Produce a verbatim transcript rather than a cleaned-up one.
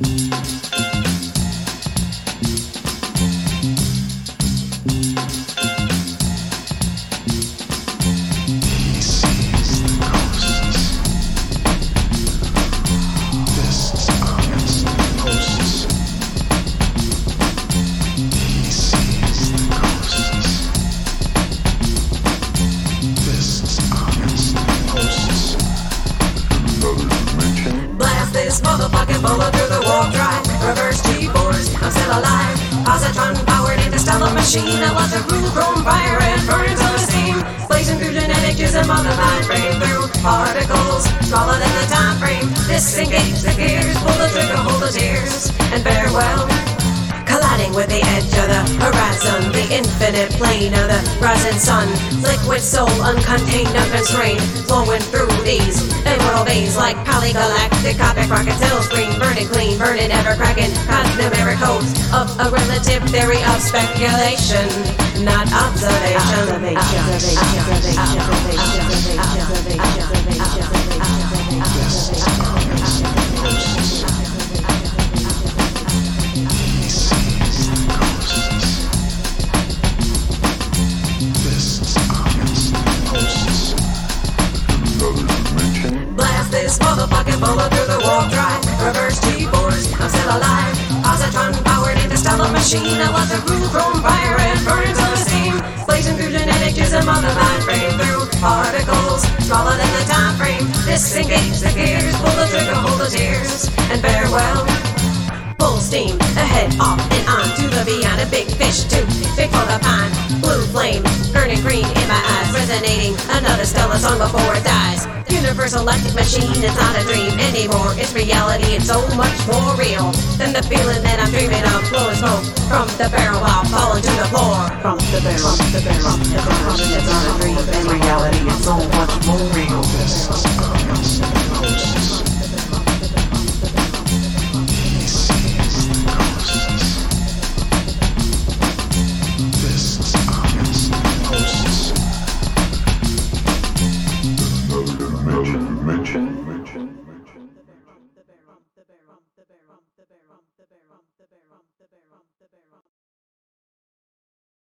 Motherfucking bullet through the warp drive. Reverse G-force, I'm still alive. Positron powered interstellar machine. I let the groove chrome fire and burns on steam. Blazing through genetic jism of the mind frame. Through particles smaller than the time frame. Disengage the gears, pull the trigger, hold the tears, and farewell. Colliding with the edge of the horizon, the infinite plane of the rising sun. Liquid soul, uncontained, unconstrained, flowing through these immortal veins like polygalactic cosmic rocket tail screen, burning clean, burning ever cracking, numeric codes of a relative theory of speculation, not observation. Observation, observation, observation, observation, observation, observation. This motherfucking bullet through the warp drive. Reverse G-force, I'm still alive. Positron powered interstellar machine. I let the groove chrome fire and burns on steam. Blazing through genetic jism of the mind frame. Through particles smaller than the time frame. Disengage the gears, pull the trigger, hold the tears, and farewell. Full steam ahead, off and on to the beyond. A big fish too big for the pond. Blue flame burning green in my eyes, resonating another stellar song before it dies. Universal electric machine, it's not a dream anymore. It's reality, it's so much more real than the feeling that I'm dreaming of. Blowing smoke from the barrel while falling to the floor. From the barrel, from the barrel, from the barrel. It's not a dream, it's reality, it's so much more real.